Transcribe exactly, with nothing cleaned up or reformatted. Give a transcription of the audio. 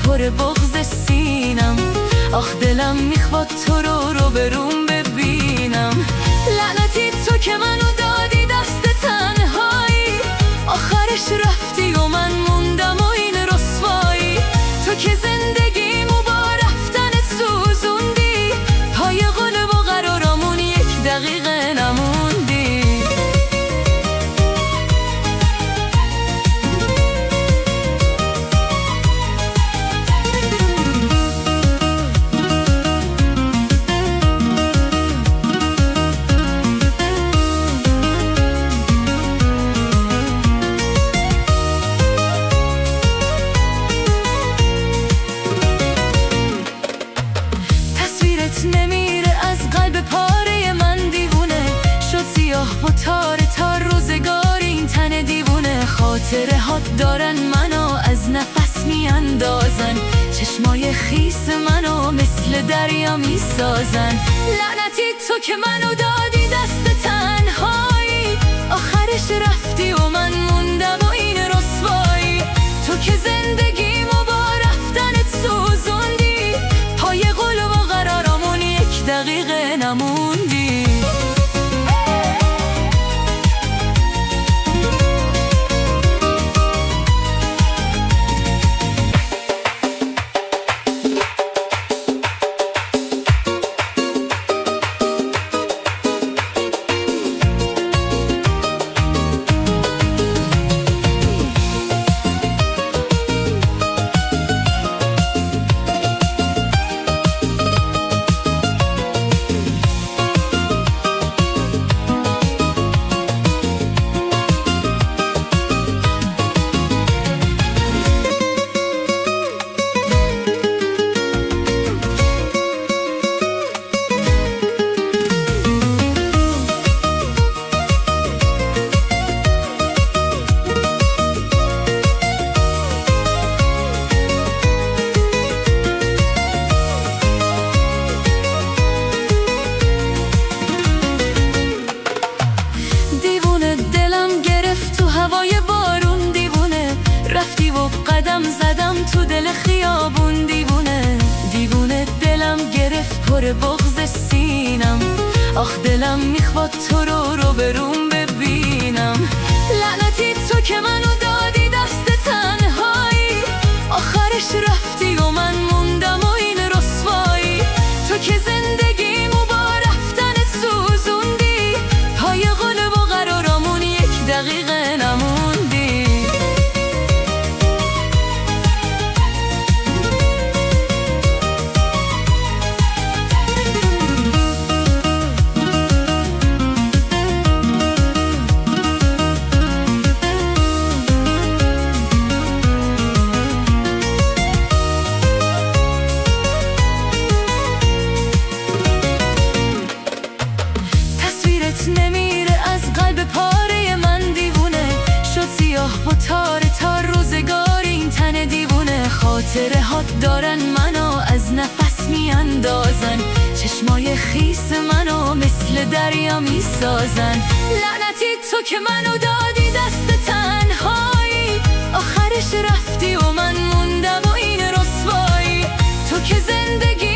پر بغض سینم. آخ دلم میخواد تو رو رو بروم ببینم. لعنتی تو که منو دادی دست تنهایی، آخرش رفتی و من موندم و این رسوایی. تو که زندگیمو با رفتنت سوزوندی، پای قلب و قرارامون یک دقیقه نموندی. نمیره از قلب پاره من، دیوونه شد سیاه و تاره تا روزگار این تن دیوونه. خاطره هات دارن منو از نفس میاندازن، چشمای خیس منو مثل دریا میسازن. لعنتی تو که منو دادی دست تنهایی، آخرش رفتی و من موندم و این رسوایی. تو که زندگیمو با رفتنت سوزوندی، پای قلب و قرارامون یک دقیقه نموندی. قدم زدم تو دل خیابون، دیوونه دیوونه دلم گرفت پر بغض سینم. آخ دلم میخواد تو رو رو بروم ببینم. لعنتی تو که منو دادی دست تنهایی، آخرش رفتی و من موندم و این رسوایی. تو که زندگیمو با رفتنت سوزوندی، پای قلب و قرارامون یک دقیقه نموندی. نمیره از قلب پاره من، دیوونه شد سیاه و تاره تا روزگار این تن دیوونه. خاطره هات دارن منو از نفس میاندازن، چشمای خیس منو مثل دریا میسازن. لعنتی تو که منو دادی دست تنهایی، آخرش رفتی و من موندم و این رسوایی. تو که زندگی